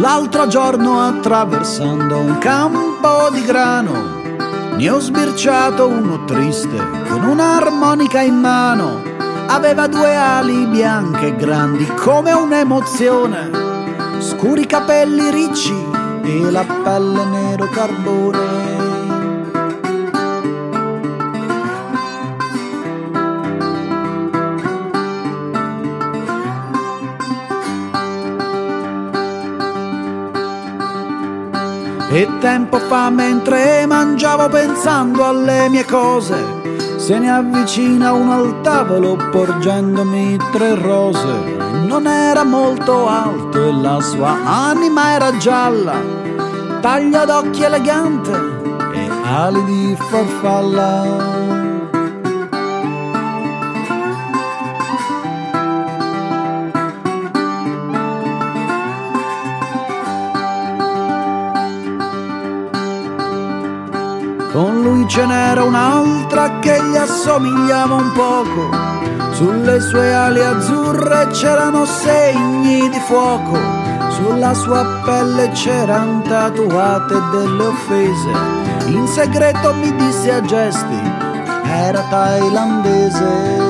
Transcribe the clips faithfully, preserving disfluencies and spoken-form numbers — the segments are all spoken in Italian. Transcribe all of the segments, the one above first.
L'altro giorno attraversando un campo di grano ne ho sbirciato uno triste con un'armonica in mano. Aveva due ali bianche e grandi come un'emozione, scuri capelli ricci e la pelle nero carbone. E tempo fa, mentre mangiavo pensando alle mie cose, se ne avvicina uno al tavolo porgendomi tre rose. Non era molto alto e la sua anima era gialla, taglio d'occhi elegante e ali di farfalla. Con lui ce n'era un'altra che gli assomigliava un poco, sulle sue ali azzurre c'erano segni di fuoco, sulla sua pelle c'eran tatuate delle offese. In segreto mi disse a gesti, era thailandese.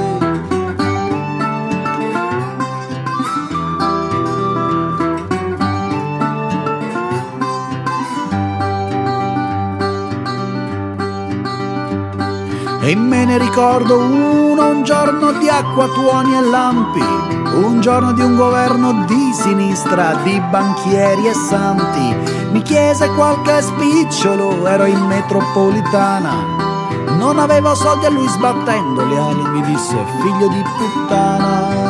E me ne ricordo uno, un giorno di acqua, tuoni e lampi, un giorno di un governo di sinistra, di banchieri e santi. Mi chiese qualche spicciolo, ero in metropolitana, non avevo soldi e lui sbattendo le ali mi disse, figlio di puttana.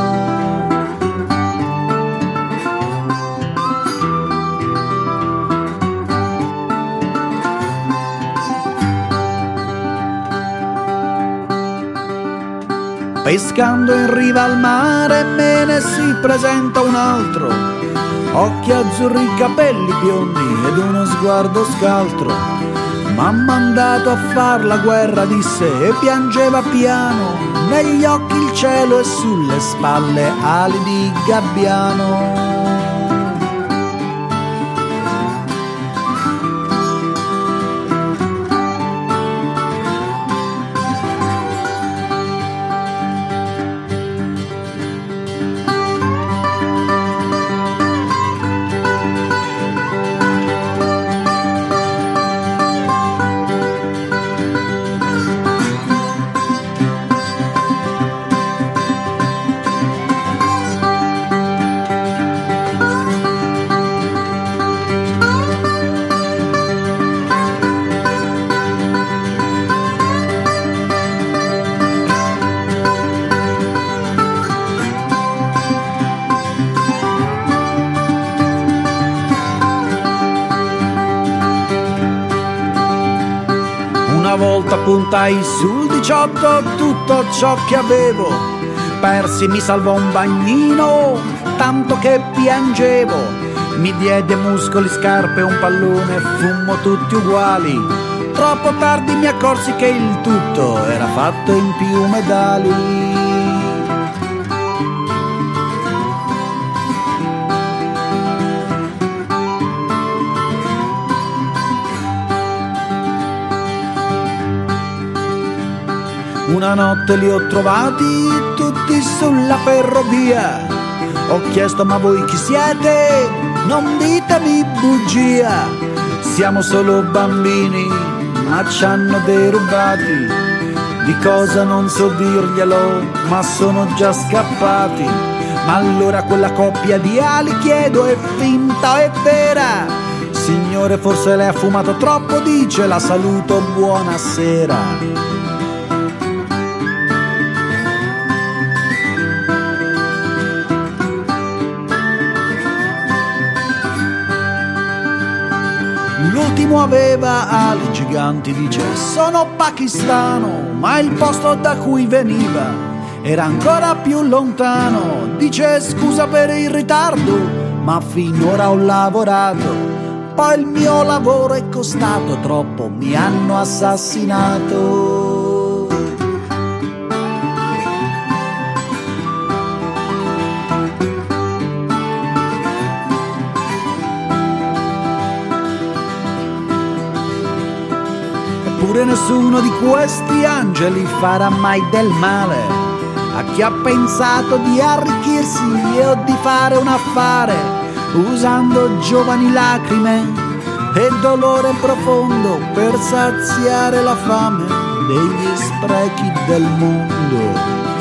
Pescando in riva al mare me ne si presenta un altro, occhi azzurri, capelli biondi ed uno sguardo scaltro. M'ha mandato a far la guerra, disse, e piangeva piano, negli occhi il cielo e sulle spalle ali di gabbiano. Una volta puntai sul diciotto tutto ciò che avevo, persi, mi salvò un bagnino, tanto che piangevo. Mi diede muscoli, scarpe, un pallone, fummo tutti uguali. Troppo tardi mi accorsi che il tutto era fatto in più medali. Una notte li ho trovati tutti sulla ferrovia. Ho chiesto, ma voi chi siete? Non ditemi bugia. Siamo solo bambini, ma ci hanno derubati. Di cosa non so dirglielo, ma sono già scappati. Ma allora quella coppia di ali, chiedo, è finta o è vera? Signore, forse lei ha fumato troppo, dice, la saluto, buonasera. L'ultimo aveva ali giganti, dice, sono pakistano, ma il posto da cui veniva era ancora più lontano. Dice, scusa per il ritardo, ma finora ho lavorato, poi il mio lavoro è costato troppo, mi hanno assassinato. Nessuno di questi angeli farà mai del male a chi ha pensato di arricchirsi o di fare un affare usando giovani lacrime e dolore profondo per saziare la fame degli sprechi del mondo.